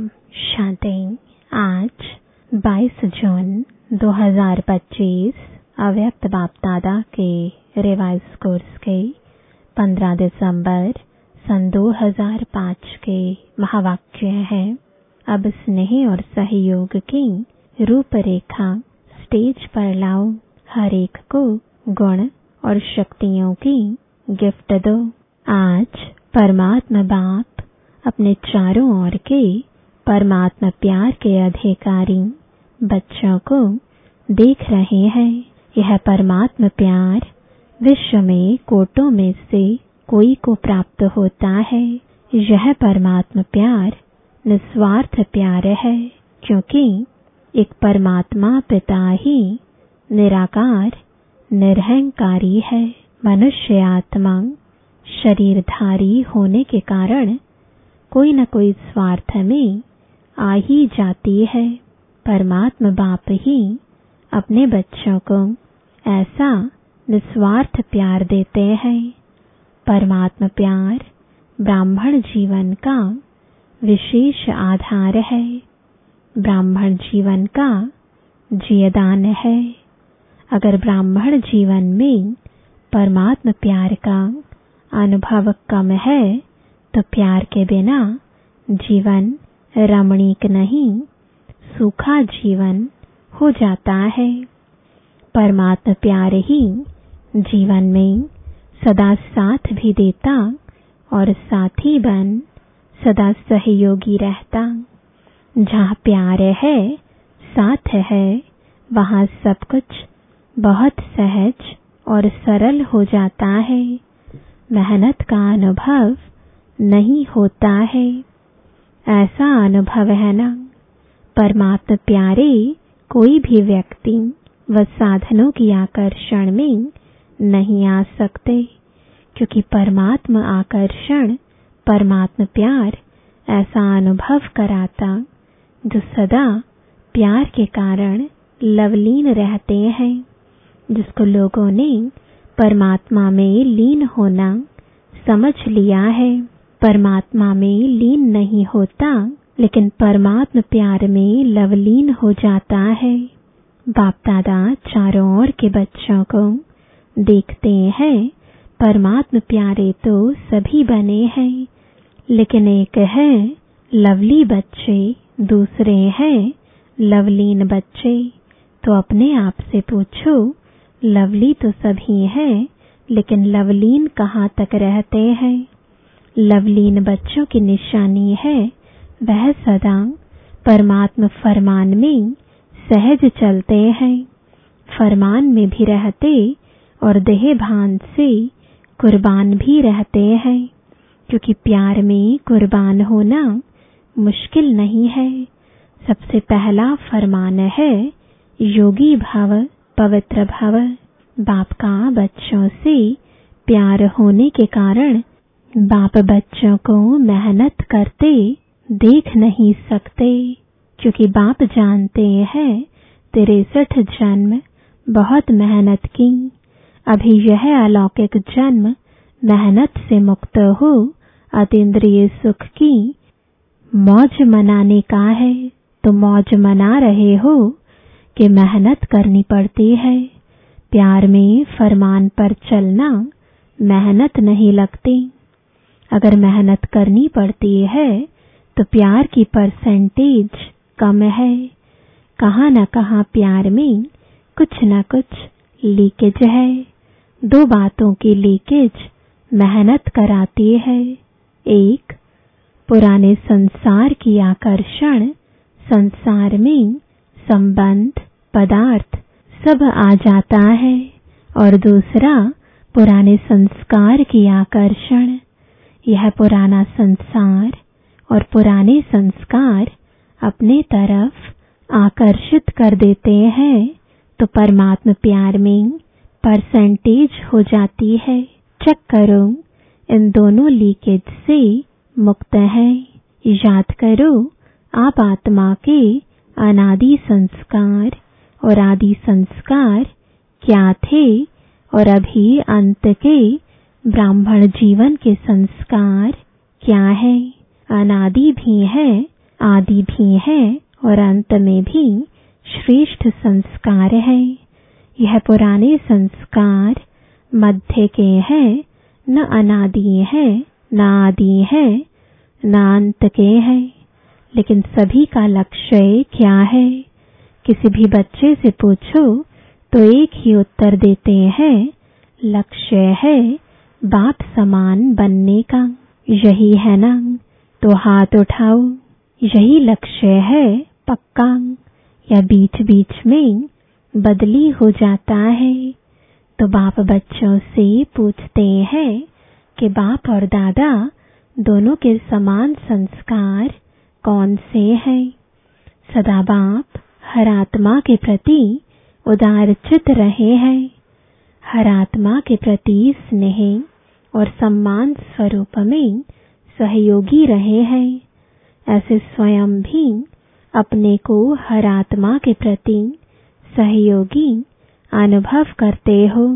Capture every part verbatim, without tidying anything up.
ओम शांति। आज बाईस जून दो हज़ार पच्चीस अव्यक्त बाप दादा के रिवाइज कोर्स के पंद्रह दिसंबर सन दो हज़ार पाँच के महावाक्य हैं। अब स्नेह और सहयोग की रूपरेखा स्टेज पर लाओ, हर एक को गुण और शक्तियों की गिफ्ट दो। आज परमात्मा बाप अपने चारों ओर के परमात्मा प्यार के अधिकारी बच्चों को देख रहे हैं। यह परमात्मा प्यार विश्व में कोटों में से कोई को प्राप्त होता है। यह परमात्मा प्यार निस्वार्थ प्यार है, क्योंकि एक परमात्मा पिता ही निराकार निरहंकारी है। मनुष्य आत्मा शरीरधारी होने के कारण कोई न कोई स्वार्थ में आ ही जाती है। परमात्मा बाप ही अपने बच्चों को ऐसा निस्वार्थ प्यार देते हैं। परमात्मा प्यार ब्राह्मण जीवन का विशेष आधार है, ब्राह्मण जीवन का जीवदान है। अगर ब्राह्मण जीवन में परमात्मा प्यार का अनुभव कम है तो प्यार के बिना जीवन रमणीक नहीं, सूखा जीवन हो जाता है। परमात्मा प्यार ही जीवन में सदा साथ भी देता और साथी बन सदा सहयोगी रहता। जहाँ प्यार है, साथ है, वहाँ सब कुछ बहुत सहज और सरल हो जाता है। मेहनत का अनुभव नहीं होता है। ऐसा अनुभव है ना। परमात्मा प्यारे कोई भी व्यक्ति व साधनों की आकर्षण में नहीं आ सकते, क्योंकि परमात्मा आकर्षण परमात्मा प्यार ऐसा अनुभव कराता जो सदा प्यार के कारण लवलीन रहते हैं। जिसको लोगों ने परमात्मा में लीन होना समझ लिया है। परमात्मा में लीन नहीं होता, लेकिन परमात्मा प्यार में लवलीन हो जाता है। बाप दादा चारों ओर के बच्चों को देखते हैं। परमात्मा प्यारे तो सभी बने हैं, लेकिन एक है लवली बच्चे, दूसरे हैं लवलीन बच्चे। तो अपने आप से पूछो, लवली तो सभी हैं, लेकिन लवलीन कहाँ तक रहते हैं? लवलीन बच्चों की निशानी है वह सदा परमात्मा फरमान में सहज चलते हैं, फरमान में भी रहते और देह भान से कुर्बान भी रहते हैं। क्योंकि प्यार में कुर्बान होना मुश्किल नहीं है। सबसे पहला फरमान है योगी भव पवित्र भव। बाप का बच्चों से प्यार होने के कारण बाप बच्चों को मेहनत करते देख नहीं सकते, क्योंकि बाप जानते हैं तिरसठ जन्म बहुत मेहनत की। अभी यह अलौकिक जन्म मेहनत से मुक्त हो अतीन्द्रिय सुख की मौज मनाने का है। तो मौज मना रहे हो कि मेहनत करनी पड़ती है। प्यार में फरमान पर चलना मेहनत नहीं लगती। अगर मेहनत करनी पड़ती है तो प्यार की परसेंटेज कम है। कहाँ न कहाँ प्यार में कुछ न कुछ लीकेज है। दो बातों की लीकेज मेहनत कराती है। एक, पुराने संसार की आकर्षण, संसार में संबंध पदार्थ सब आ जाता है, और दूसरा पुराने संस्कार की आकर्षण। यह पुराना संसार और पुराने संस्कार अपने तरफ आकर्षित कर देते हैं, तो परमात्मा प्यार में परसेंटेज हो जाती है। चेक करो, इन दोनों लीकेज से मुक्त है। याद करो, आप आत्मा के अनादि संस्कार और आदि संस्कार क्या थे, और अभी अंत के ब्राह्मण जीवन के संस्कार क्या है। अनादि भी है आदि भी है और अंत में भी श्रेष्ठ संस्कार है। यह पुराने संस्कार मध्य के हैं, न अनादि है, न आदि है, न अंत के है। लेकिन सभी का लक्ष्य क्या है? किसी भी बच्चे से पूछो तो एक ही उत्तर देते हैं, लक्ष्य है बाप समान बनने का। यही है ना? तो हाथ उठाओ। यही लक्ष्य है पक्का, या बीच बीच में बदली हो जाता है? तो बाप बच्चों से पूछते हैं कि बाप और दादा दोनों के समान संस्कार कौन से हैं? सदा बाप हर आत्मा के प्रति उदारचित रहे हैं, हर आत्मा के प्रति स्नेह और सम्मान स्वरूप में सहयोगी रहे हैं। ऐसे स्वयं भी अपने को हर आत्मा के प्रति सहयोगी अनुभव करते हो।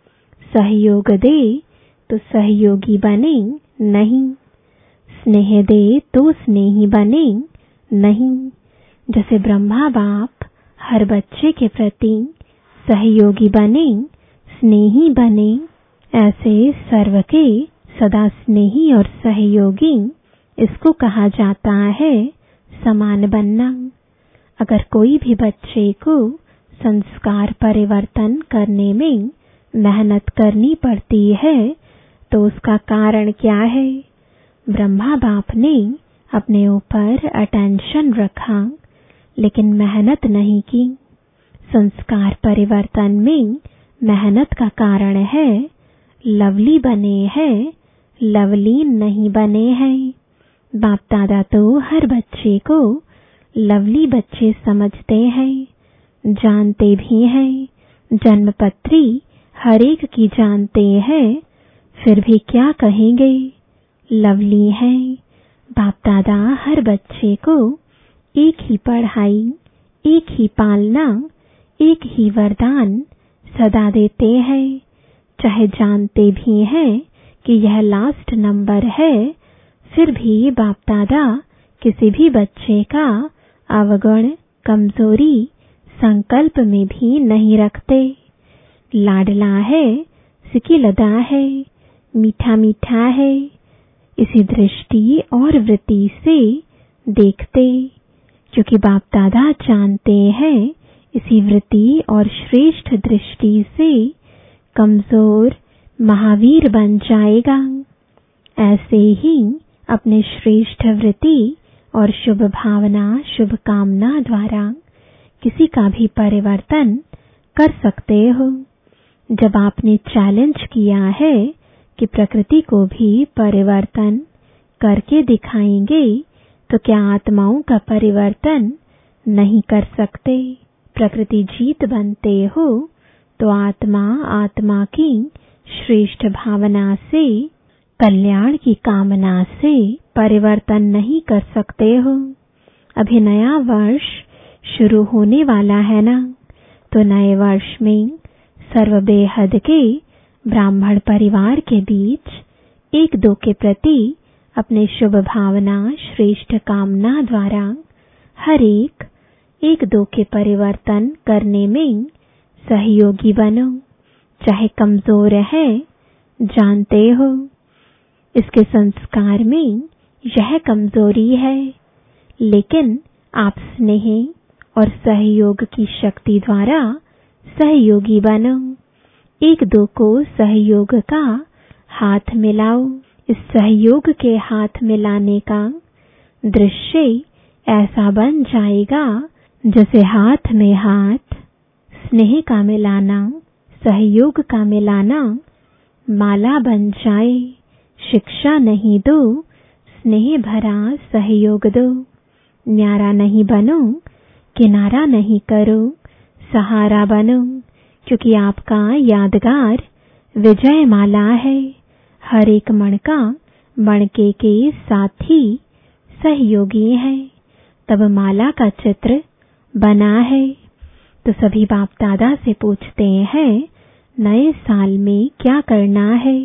सहयोग दे तो सहयोगी बने नहीं, स्नेह दे तो स्नेही बने नहीं। जैसे ब्रह्मा बाप हर बच्चे के प्रति सहयोगी बने, स्नेही बने, ऐसे सर्व के सदा स्नेही और सहयोगी इसको कहा जाता है समान बनना। अगर कोई भी बच्चे को संस्कार परिवर्तन करने में मेहनत करनी पड़ती है तो उसका कारण क्या है? ब्रह्मा बाप ने अपने ऊपर अटेंशन रखा लेकिन मेहनत नहीं की। संस्कार परिवर्तन में मेहनत का कारण है लवली बने हैं, लवलीन नहीं बने हैं। बाप दादा तो हर बच्चे को लवली बच्चे समझते हैं, जानते भी हैं। जन्मपत्री हर एक की जानते हैं, फिर भी क्या कहेंगे? लवली है। बाप दादा हर बच्चे को एक ही पढ़ाई, एक ही पालना, एक ही वरदान सदा देते हैं। चाहे जानते भी हैं कि यह लास्ट नंबर है, फिर भी बाप दादा किसी भी बच्चे का अवगुण, कमजोरी संकल्प में भी नहीं रखते। लाडला है, सिकिलदा है, मीठा मीठा है, इसी दृष्टि और वृत्ति से देखते। क्योंकि बाप दादा जानते हैं इसी वृत्ति और श्रेष्ठ दृष्टि से कमजोर महावीर बन जाएगा। ऐसे ही अपने श्रेष्ठ वृत्ति और शुभ भावना, शुभ कामना द्वारा किसी का भी परिवर्तन कर सकते हो। जब आपने चैलेंज किया है कि प्रकृति को भी परिवर्तन करके दिखाएंगे, तो क्या आत्माओं का परिवर्तन नहीं कर सकते? प्रकृति जीत बनते हो तो आत्मा आत्मा की श्रेष्ठ भावना से, कल्याण की कामना से परिवर्तन नहीं कर सकते हो। अभी नया वर्ष शुरू होने वाला है ना, तो नए वर्ष में सर्व बेहद के ब्राह्मण परिवार के बीच एक दो के प्रति अपने शुभ भावना, श्रेष्ठ कामना द्वारा हर एक एक दो के परिवर्तन करने में सहयोगी बनो। चाहे कमजोर है, जानते हो इसके संस्कार में यह कमजोरी है, लेकिन आप स्नेह और सहयोग की शक्ति द्वारा सहयोगी बनो। एक दो को सहयोग का हाथ मिलाओ। इस सहयोग के हाथ मिलाने का दृश्य ऐसा बन जाएगा जैसे हाथ में हाथ, स्नेह का मिलाना, सहयोग का मिलाना माला बन जाए। शिक्षा नहीं दो, स्नेह भरा सहयोग दो। न्यारा नहीं बनो, किनारा नहीं करो, सहारा बनो। क्योंकि आपका यादगार विजय माला है। हर एक मणका मणके के साथी सहयोगी है, तब माला का चित्र बना है। तो सभी बाप दादा से पूछते हैं, नए साल में क्या करना है?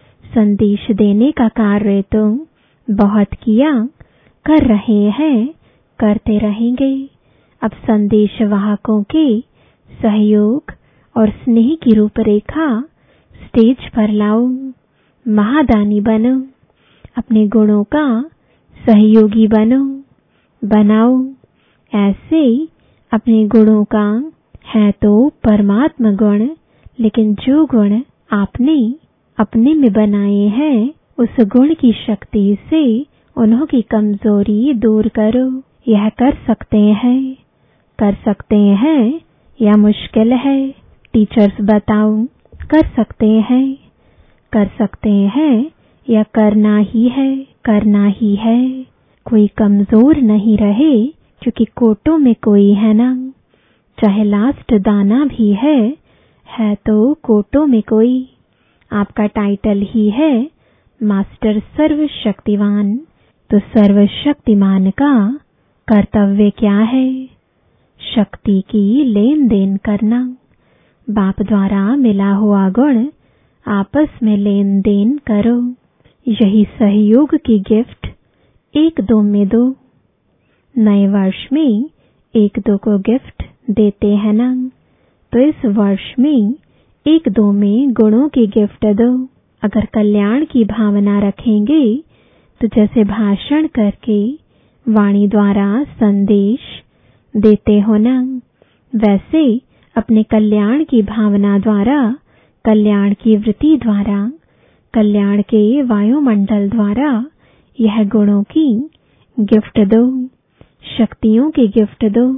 संदेश देने का कार्य तो बहुत किया, कर रहे हैं, करते रहेंगे। अब संदेश वाहकों के सहयोग और स्नेह की रूपरेखा स्टेज पर लाओ। महादानी बनो, अपने गुणों का सहयोगी बनो, बनाओ। ऐसे अपने गुणों का है तो परमात्मा गुण, लेकिन जो गुण आपने अपने में बनाए हैं उस गुण की शक्ति से उन्हों की कमजोरी दूर करो। यह कर सकते हैं, कर सकते हैं या मुश्किल है? टीचर्स बताओ, कर सकते हैं, कर सकते हैं या करना ही है? करना ही है। कोई कमजोर नहीं रहे, क्योंकि कोटों में कोई है ना। चाहे लास्ट दाना भी है, है तो कोटों में कोई। आपका टाइटल ही है मास्टर सर्वशक्तिवान। तो सर्वशक्तिमान का कर्तव्य क्या है? शक्ति की लेन देन करना। बाप द्वारा मिला हुआ गुण आपस में लेन देन करो। यही सहयोग की गिफ्ट एक दो में दो। नए वर्ष में एक दो को गिफ्ट देते हैं ना, तो इस वर्ष में एक दो में गुणों की गिफ्ट दो। अगर कल्याण की भावना रखेंगे तो जैसे भाषण करके वाणी द्वारा संदेश देते हो ना, वैसे अपने कल्याण की भावना द्वारा, कल्याण की वृत्ति द्वारा, कल्याण के वायुमंडल द्वारा यह गुणों की गिफ्ट दो, शक्तियों की गिफ्ट दो।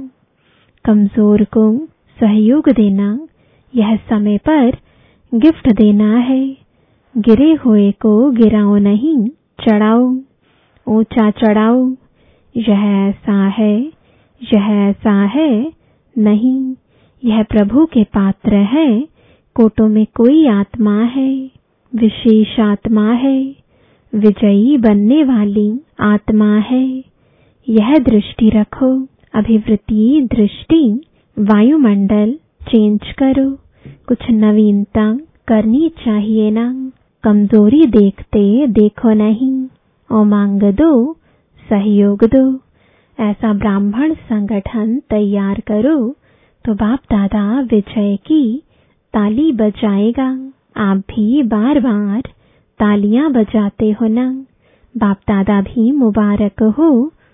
कमजोर को सहयोग देना, यह समय पर गिफ्ट देना है। गिरे हुए को गिराओ नहीं, चढ़ाओ, ऊंचा चढ़ाओ। यह ऐसा है, यह ऐसा है नहीं, यह प्रभु के पात्र है। कोटों में कोई आत्मा है, विशेष आत्मा है, विजयी बनने वाली आत्मा है। यह दृष्टि रखो। अभिवृत्ति दृष्टि वायुमंडल चेंज करो। कुछ नवीनता करनी चाहिए ना। कमजोरी देखते देखो नहीं, और मांग दो, सहयोग दो। ऐसा ब्राह्मण संगठन तैयार करो तो बाप दादा विजय की ताली बजाएगा। आप भी बार बार तालियां बजाते हो ना। बाप दादा भी मुबारक हो,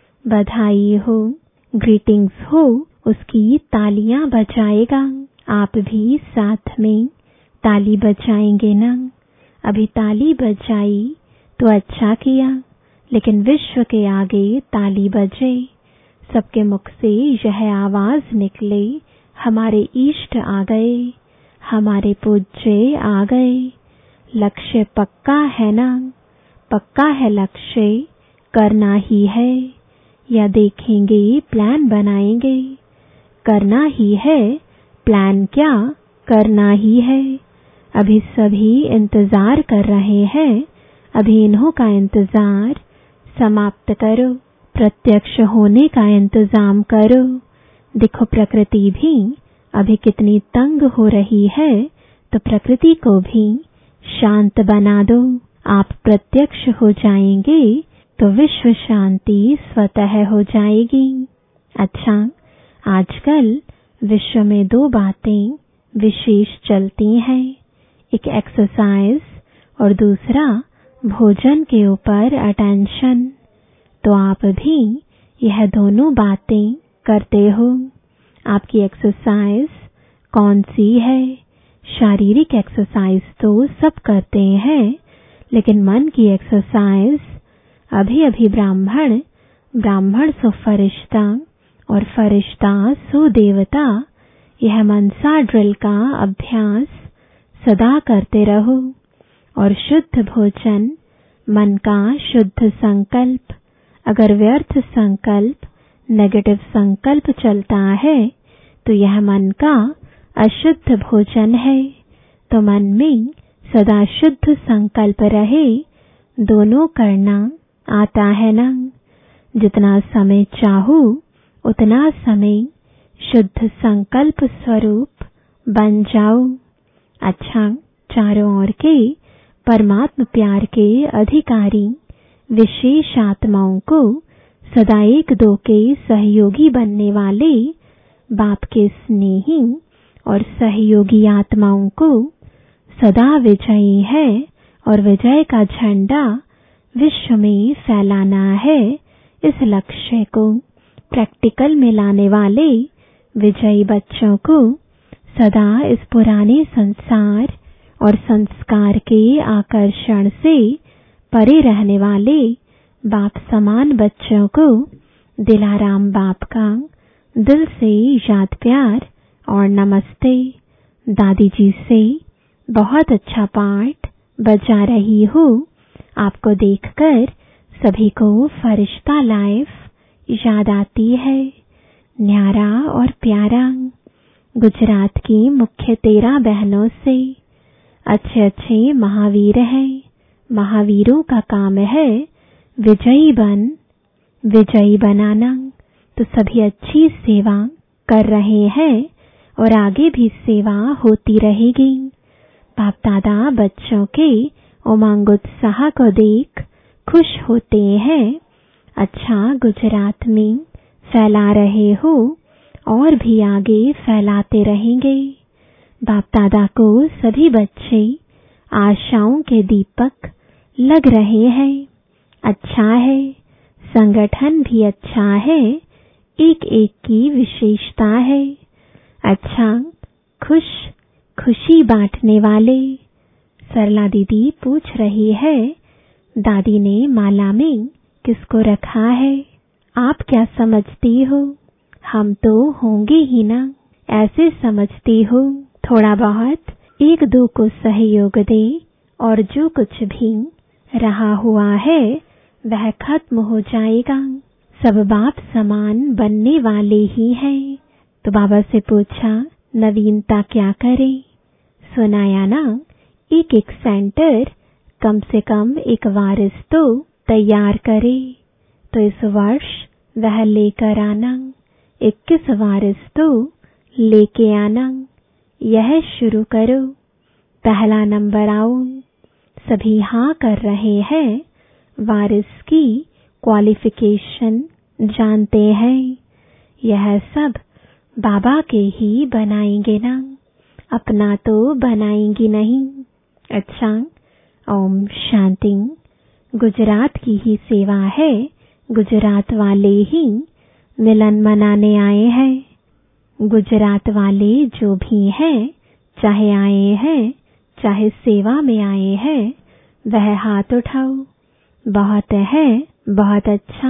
बधाई हो, ग्रीटिंग्स हो, उसकी तालियां बजाएगा। आप भी साथ में ताली बजाएंगे ना। अभी ताली बजाई तो अच्छा किया, लेकिन विश्व के आगे ताली बजे, सबके मुख से यह आवाज निकले, हमारे इष्ट आ गए, हमारे पूज्य आ गए। लक्ष्य पक्का है ना? पक्का है लक्ष्य, करना ही है। या देखेंगे प्लान बनाएंगे? करना ही है। प्लान क्या, करना ही है। अभी सभी इंतजार कर रहे हैं, अभी इन्हों का इंतजार समाप्त करो। प्रत्यक्ष होने का इंतजाम करो। देखो प्रकृति भी अभी कितनी तंग हो रही है, तो प्रकृति को भी शांत बना दो। आप प्रत्यक्ष हो जाएंगे तो विश्व शांति स्वतः हो जाएगी। अच्छा, आजकल विश्व में दो बातें विशेष चलती हैं, एक एक्सरसाइज और दूसरा भोजन के ऊपर अटेंशन। तो आप भी यह दोनों बातें करते हो। आपकी एक्सरसाइज कौन सी है? शारीरिक एक्सरसाइज तो सब करते हैं, लेकिन मन की एक्सरसाइज अभी अभी ब्राह्मण, ब्राह्मण सो फरिश्ता और फरिश्ता सो देवता, यह मनसा ड्रिल का अभ्यास सदा करते रहो। और शुद्ध भोजन, मन का शुद्ध संकल्प। अगर व्यर्थ संकल्प, नेगेटिव संकल्प चलता है तो यह मन का अशुद्ध भोजन है। तो मन में सदा शुद्ध संकल्प रहे, दोनों करना आता है ना। जितना समय चाहो उतना समय शुद्ध संकल्प स्वरूप बन जाओ। अच्छा, चारों ओर के परमात्म प्यार के अधिकारी विशेष आत्माओं को सदा एक दो के सहयोगी बनने वाले बाप के स्नेही और सहयोगी आत्माओं को सदा विजयी है और विजय का झंडा विश्व में फैलाना है। इस लक्ष्य को प्रैक्टिकल में लाने वाले विजयी बच्चों को सदा इस पुराने संसार और संस्कार के आकर्षण से परे रहने वाले बाप समान बच्चों को दिलाराम बाप का दिल से याद प्यार और नमस्ते। दादी जी से बहुत अच्छा पाठ बजा रही हूँ। आपको देखकर सभी को फरिश्ता लाइफ याद आती है, न्यारा और प्यारा। गुजरात की मुख्य तेरह बहनों से अच्छे अच्छे महावीर हैं। महावीरों का काम है विजयी बन विजयी बनाना। तो सभी अच्छी सेवा कर रहे हैं और आगे भी सेवा होती रहेगी। बाप दादा बच्चों के उमंग उत्साह को देख खुश होते हैं। अच्छा गुजरात में फैला रहे हो और भी आगे फैलाते रहेंगे। बाप दादा को सभी बच्चे आशाओं के दीपक लग रहे हैं। अच्छा है, संगठन भी अच्छा है, एक एक की विशेषता है। अच्छा, खुश खुशी बांटने वाले। सरला दीदी पूछ रही है, दादी ने माला में किसको रखा है? आप क्या समझती हो? हम तो होंगे ही ना, ऐसे समझती हो। थोड़ा बहुत एक दो को सहयोग दे और जो कुछ भी रहा हुआ है वह खत्म हो जाएगा। सब बाप समान बनने वाले ही हैं। तो बाबा से पूछा, नवीनता क्या करे? सुनाया ना, एक एक सेंटर कम से कम एक वारिस तो तैयार करे। तो इस वर्ष वह लेकर आना, इक्कीस वारिस तो लेके आना। यह शुरू करो, पहला नंबर आओ। सभी हाँ कर रहे हैं। वारिस की क्वालिफिकेशन जानते हैं। यह सब बाबा के ही बनाएंगे ना, अपना तो बनाएंगी नहीं। अच्छा, ओम शांति। गुजरात की ही सेवा है। गुजरात वाले ही मिलन मनाने आए हैं। गुजरात वाले जो भी हैं, चाहे आए हैं चाहे सेवा में आए हैं, वह हाथ उठाओ। बहुत है, बहुत अच्छा।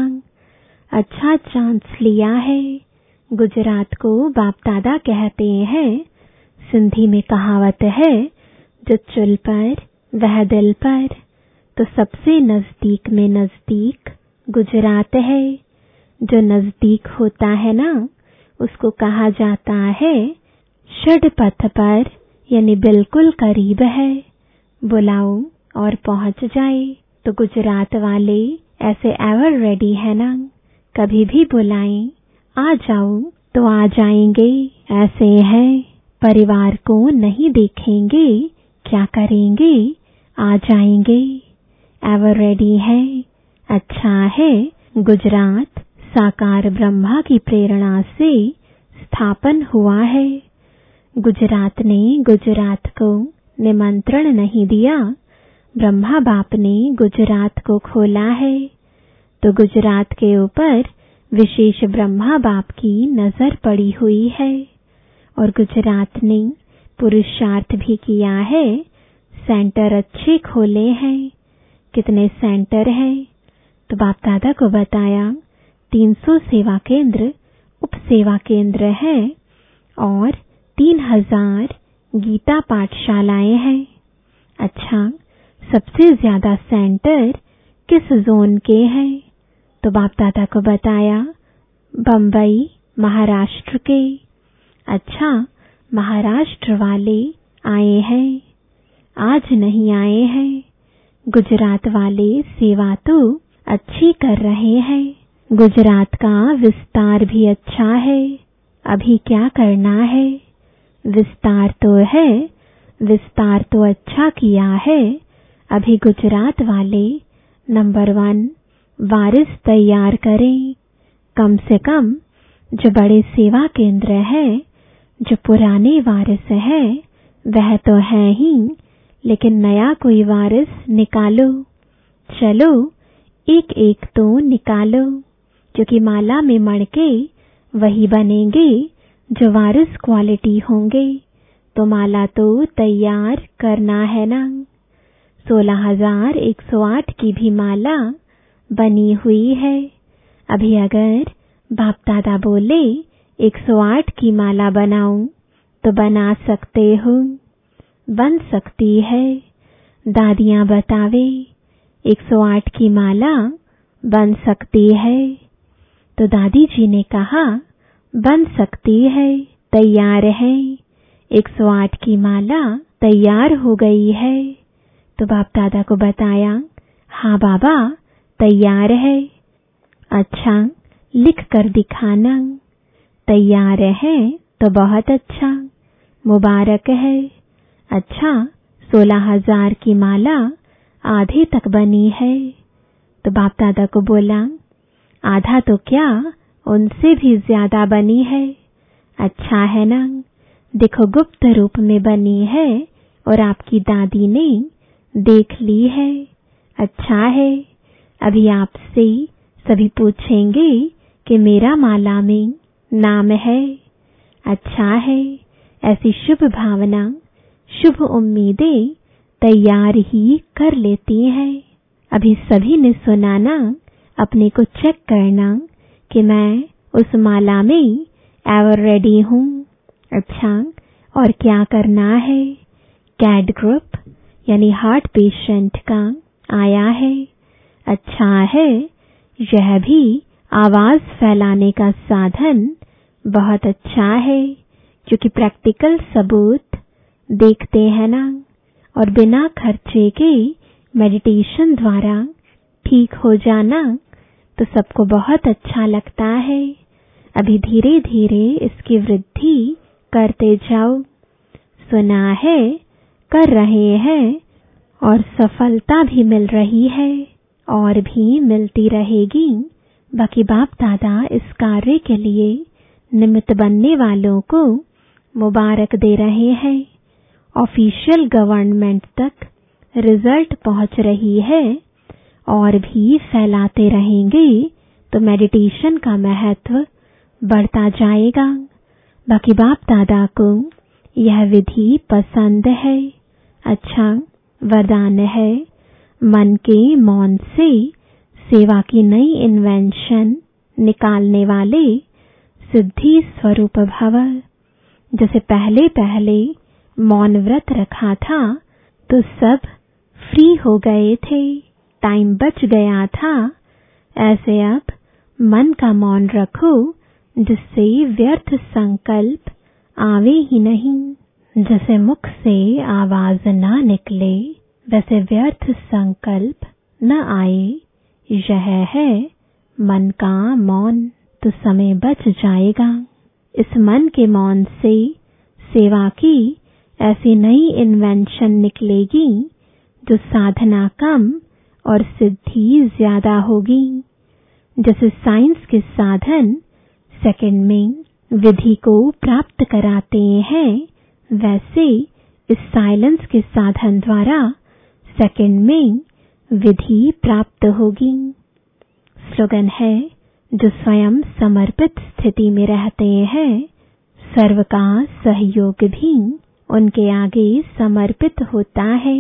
अच्छा चांस लिया है। गुजरात को बाप दादा कहते हैं। सिंधी में कहावत है, जो चुल पर वह दिल पर। तो सबसे नजदीक में नजदीक गुजरात है। जो नजदीक होता है ना, उसको कहा जाता है षड पथ पर, यानी बिल्कुल करीब है। बुलाओ और पहुंच जाए। तो गुजरात वाले ऐसे एवर रेडी है ना, कभी भी बुलाएं, आ जाओ तो आ जाएंगे। ऐसे है, परिवार को नहीं देखेंगे, क्या करेंगे? आ जाएंगे। एवर रेडी है। अच्छा है, गुजरात साकार ब्रह्मा की प्रेरणा से स्थापन हुआ है। गुजरात ने गुजरात को निमंत्रण नहीं दिया, ब्रह्मा बाप ने गुजरात को खोला है। तो गुजरात के ऊपर विशेष ब्रह्मा बाप की नजर पड़ी हुई है और गुजरात ने पुरुषार्थ भी किया है। सेंटर अच्छे खोले हैं। कितने सेंटर हैं? तो बाप दादा को बताया तीन सौ सेवा केंद्र, उप सेवा केंद्र है और तीन हजार गीता पाठशालाएं हैं। अच्छा, सबसे ज्यादा सेंटर किस जोन के हैं? तो बाप दादा को बताया बंबई महाराष्ट्र के। अच्छा, महाराष्ट्र वाले आए हैं, आज नहीं आए हैं। गुजरात वाले सेवा तो अच्छी कर रहे हैं। गुजरात का विस्तार भी अच्छा है। अभी क्या करना है? विस्तार तो है, विस्तार तो अच्छा किया है। अभी गुजरात वाले नंबर वन वारिस तैयार करें। कम से कम जो बड़े सेवा केंद्र है, जो पुराने वारिस है वह तो है ही, लेकिन नया कोई वारिस निकालो। चलो एक एक तो निकालो, क्योंकि माला में मणके वही बनेंगे जो वारिस क्वालिटी होंगे। तो माला तो तैयार करना है ना। सोलह हजार एक सौ आठ की भी माला बनी हुई है। अभी अगर बाप दादा बोले एक सौ आठ की माला बनाऊं तो बना सकते हो, बन सकती है। दादियां बतावे एक सौ आठ की माला बन सकती है। तो दादी जी ने कहा बन सकती है, तैयार है। एक सौ आठ की माला तैयार हो गई है। तो बाप दादा को बताया, हाँ बाबा तैयार है। अच्छा लिख कर दिखाना। तैयार है तो बहुत अच्छा, मुबारक है। अच्छा सोलह हजार की माला आधे तक बनी है। तो बाप दादा को बोला, आधा तो क्या, उनसे भी ज्यादा बनी है। अच्छा है ना, देखो गुप्त रूप में बनी है और आपकी दादी ने देख ली है। अच्छा है। अभी आपसे सभी पूछेंगे कि मेरा माला में नाम है। अच्छा है। ऐसी शुभ भावना, शुभ उम्मीदें तैयार ही कर लेती हैं। अभी सभी ने सुनाना, अपने को चेक करना कि मैं उस माला में एवर रेडी हूँ। अच्छा, और क्या करना है? कैड ग्रुप यानी हार्ट पेशेंट का आया है। अच्छा है, यह भी आवाज फैलाने का साधन बहुत अच्छा है, क्योंकि प्रैक्टिकल सबूत देखते हैं ना, और बिना खर्चे के मेडिटेशन द्वारा ठीक हो जाना तो सबको बहुत अच्छा लगता है। अभी धीरे धीरे इसकी वृद्धि करते जाओ। सुना है, कर रहे हैं, और सफलता भी मिल रही है और भी मिलती रहेगी। बाकी बाप दादा इस कार्य के लिए निमित्त बनने वालों को मुबारक दे रहे हैं। ऑफिशियल गवर्नमेंट तक रिजल्ट पहुंच रही है और भी फैलाते रहेंगे तो मेडिटेशन का महत्व बढ़ता जाएगा। बाकी बाप दादा को यह विधि पसंद है। अच्छा वरदान है, मन के मौन से सेवा की नई इन्वेंशन निकालने वाले सिद्धि स्वरूप भव। जैसे पहले पहले मौन व्रत रखा था तो सब फ्री हो गए थे, टाइम बच गया था। ऐसे अब मन का मौन रखो जिससे व्यर्थ संकल्प आवे ही नहीं। जैसे मुख से आवाज ना निकले वैसे व्यर्थ संकल्प न आए, यह है मन का मौन। तो समय बच जाएगा। इस मन के मौन से सेवा की ऐसी नई इन्वेंशन निकलेगी जो साधना कम और सिद्धि ज्यादा होगी। जैसे साइंस के साधन सेकंड में विधि को प्राप्त कराते हैं, वैसे इस साइलेंस के साधन द्वारा सेकंड में विधि प्राप्त होगी। स्लोगन है, जो स्वयं समर्पित स्थिति में रहते हैं, सर्व का सहयोग भी उनके आगे समर्पित होता है।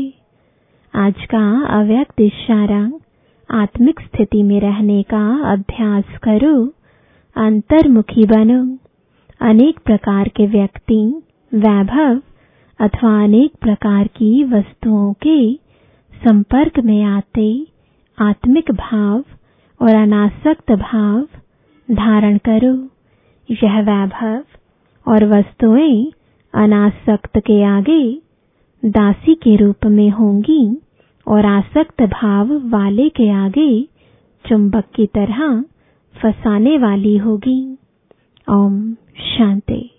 आज का अव्यक्त इशारा, आत्मिक स्थिति में रहने का अभ्यास करो, अंतर्मुखी बनो। अनेक प्रकार के व्यक्ति, वैभव अथवा अनेक प्रकार की वस्तुओं के संपर्क में आते आत्मिक भाव और अनासक्त भाव धारण करो। यह वैभव और वस्तुएं अनासक्त के आगे दासी के रूप में होंगी और आसक्त भाव वाले के आगे चुंबक की तरह फंसाने वाली होगी। ओम शांति।